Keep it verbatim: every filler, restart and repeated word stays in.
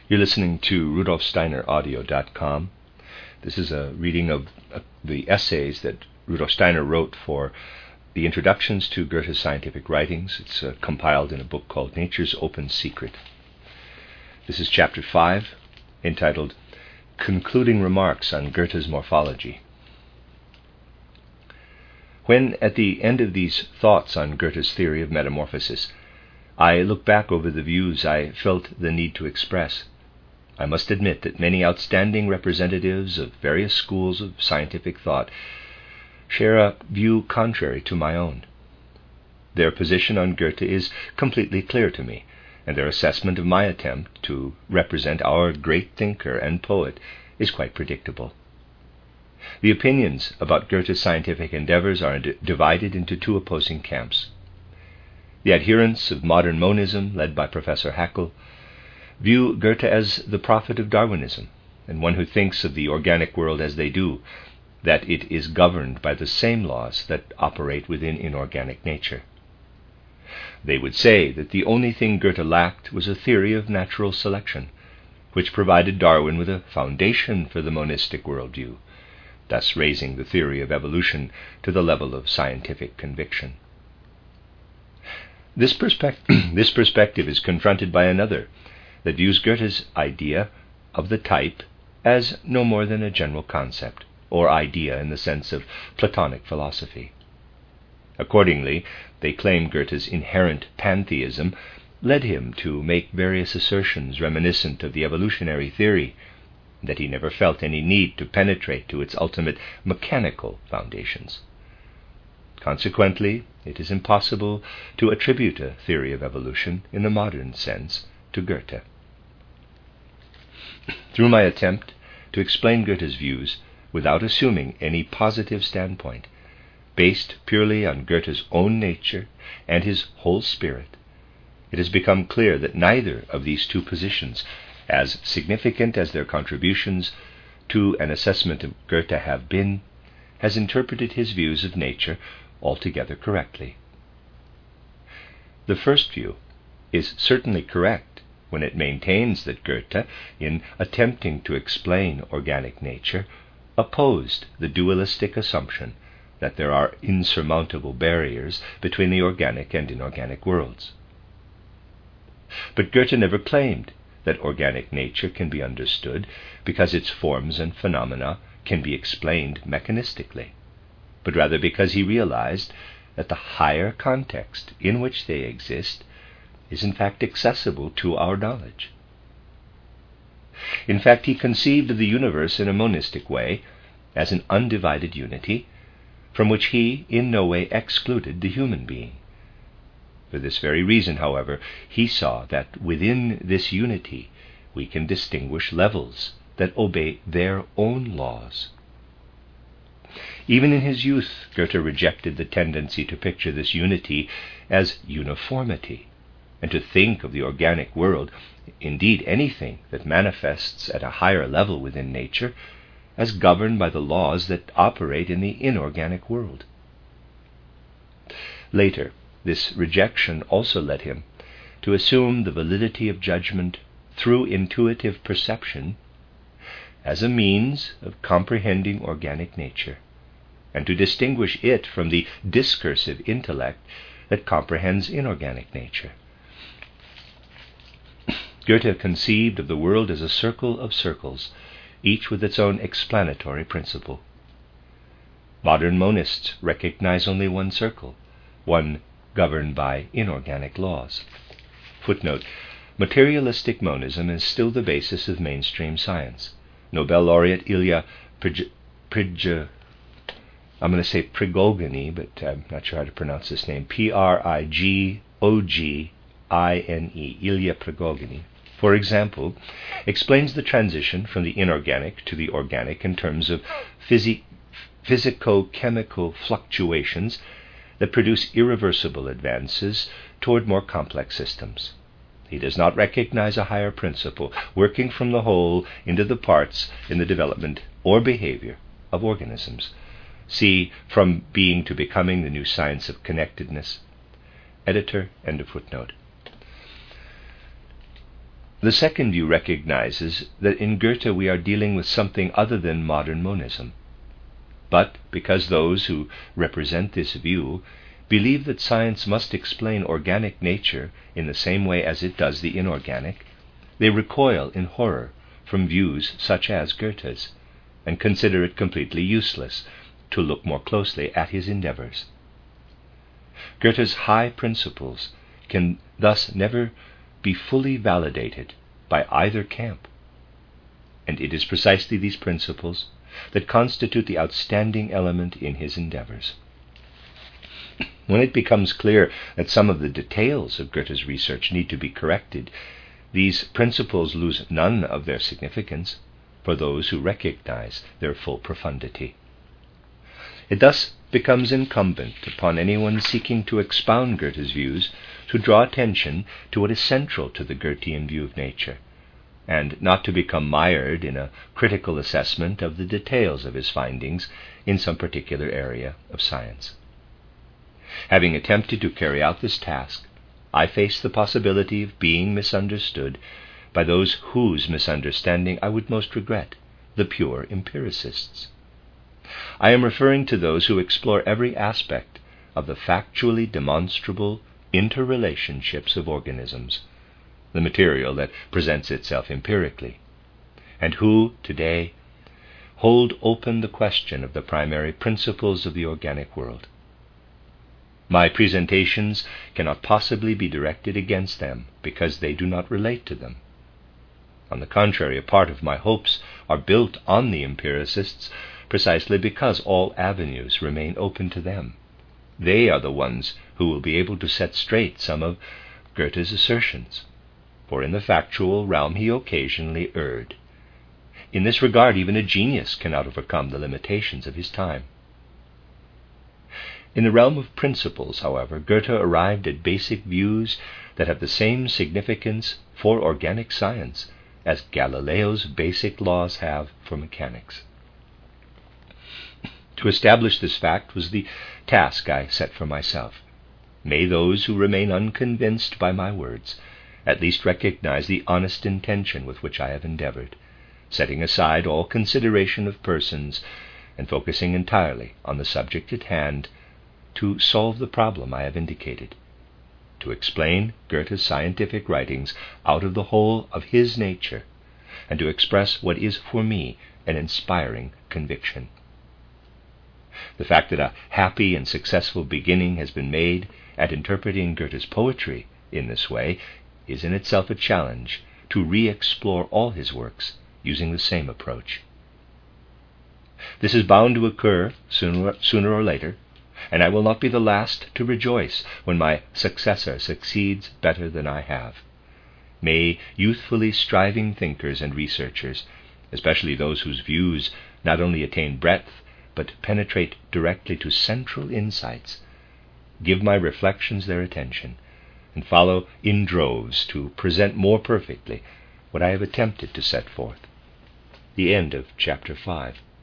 You're listening to Rudolf Steiner Audio dot com. This is a reading of uh, the essays that Rudolf Steiner wrote for the introductions to Goethe's scientific writings. It's uh, compiled in a book called Nature's Open Secret. This is chapter five, entitled Concluding Remarks on Goethe's Morphology. When, at the end of these thoughts on Goethe's theory of metamorphosis, I look back over the views I felt the need to express, I must admit that many outstanding representatives of various schools of scientific thought share a view contrary to my own. Their position on Goethe is completely clear to me, and their assessment of my attempt to represent our great thinker and poet is quite predictable. The opinions about Goethe's scientific endeavors are d- divided into two opposing camps. The adherents of modern monism, led by Professor Haeckel, view Goethe as the prophet of Darwinism, and one who thinks of the organic world as they do, that it is governed by the same laws that operate within inorganic nature. They would say that the only thing Goethe lacked was a theory of natural selection, which provided Darwin with a foundation for the monistic worldview, thus raising the theory of evolution to the level of scientific conviction. This, perspective, this perspective is confronted by another that views Goethe's idea of the type as no more than a general concept, or idea in the sense of Platonic philosophy. Accordingly, they claim Goethe's inherent pantheism led him to make various assertions reminiscent of the evolutionary theory, that he never felt any need to penetrate to its ultimate mechanical foundations. Consequently, it is impossible to attribute a theory of evolution in the modern sense to Goethe. Through my attempt to explain Goethe's views without assuming any positive standpoint, based purely on Goethe's own nature and his whole spirit, it has become clear that neither of these two positions, as significant as their contributions to an assessment of Goethe have been, has interpreted his views of nature altogether correctly. The first view is certainly correct when it maintains that Goethe, in attempting to explain organic nature, opposed the dualistic assumption that there are insurmountable barriers between the organic and inorganic worlds. But Goethe never claimed that organic nature can be understood because its forms and phenomena can be explained mechanistically, but rather because he realized that the higher context in which they exist is in fact accessible to our knowledge. In fact, he conceived of the universe in a monistic way, as an undivided unity, from which he in no way excluded the human being. For this very reason, however, he saw that within this unity we can distinguish levels that obey their own laws. Even in his youth, Goethe rejected the tendency to picture this unity as uniformity, and to think of the organic world, indeed anything that manifests at a higher level within nature, as governed by the laws that operate in the inorganic world. Later, this rejection also led him to assume the validity of judgment through intuitive perception as a means of comprehending organic nature, and to distinguish it from the discursive intellect that comprehends inorganic nature. Goethe conceived of the world as a circle of circles, each with its own explanatory principle. Modern monists recognize only one circle, one governed by inorganic laws. Footnote: Materialistic monism is still the basis of mainstream science. Nobel laureate Ilya Prij, Prij I'm going to say Prigogine, but I'm not sure how to pronounce this name. P R I G O G I N E, Ilya Prigogine, for example, explains the transition from the inorganic to the organic in terms of physi- physico-chemical fluctuations that produce irreversible advances toward more complex systems. He does not recognize a higher principle working from the whole into the parts in the development or behavior of organisms. See From Being to Becoming, The New Science of Connectedness. Editor, end of footnote. The second view recognizes that in Goethe we are dealing with something other than modern monism. But because those who represent this view believe that science must explain organic nature in the same way as it does the inorganic, they recoil in horror from views such as Goethe's, and consider it completely useless to look more closely at his endeavors. Goethe's high principles can thus never be fully validated by either camp, and it is precisely these principles that constitute the outstanding element in his endeavors. When it becomes clear that some of the details of Goethe's research need to be corrected, these principles lose none of their significance for those who recognize their full profundity. It thus becomes incumbent upon anyone seeking to expound Goethe's views to draw attention to what is central to the Goethean view of nature, and not to become mired in a critical assessment of the details of his findings in some particular area of science. Having attempted to carry out this task, I face the possibility of being misunderstood by those whose misunderstanding I would most regret, the pure empiricists. I am referring to those who explore every aspect of the factually demonstrable interrelationships of organisms, the material that presents itself empirically, and who, today, hold open the question of the primary principles of the organic world. My presentations cannot possibly be directed against them because they do not relate to them. On the contrary, a part of my hopes are built on the empiricists precisely because all avenues remain open to them. They are the ones who will be able to set straight some of Goethe's assertions, for in the factual realm he occasionally erred. In this regard, even a genius cannot overcome the limitations of his time. In the realm of principles, however, Goethe arrived at basic views that have the same significance for organic science as Galileo's basic laws have for mechanics. To establish this fact was the task I set for myself. May those who remain unconvinced by my words at least recognize the honest intention with which I have endeavored, setting aside all consideration of persons and focusing entirely on the subject at hand, to solve the problem I have indicated, to explain Goethe's scientific writings out of the whole of his nature, and to express what is for me an inspiring conviction. The fact that a happy and successful beginning has been made at interpreting Goethe's poetry in this way is in itself a challenge to re-explore all his works using the same approach. This is bound to occur sooner, sooner or later, and I will not be the last to rejoice when my successor succeeds better than I have. May youthfully striving thinkers and researchers, especially those whose views not only attain breadth but penetrate directly to central insights, give my reflections their attention, and follow in droves to present more perfectly what I have attempted to set forth. The end of chapter five.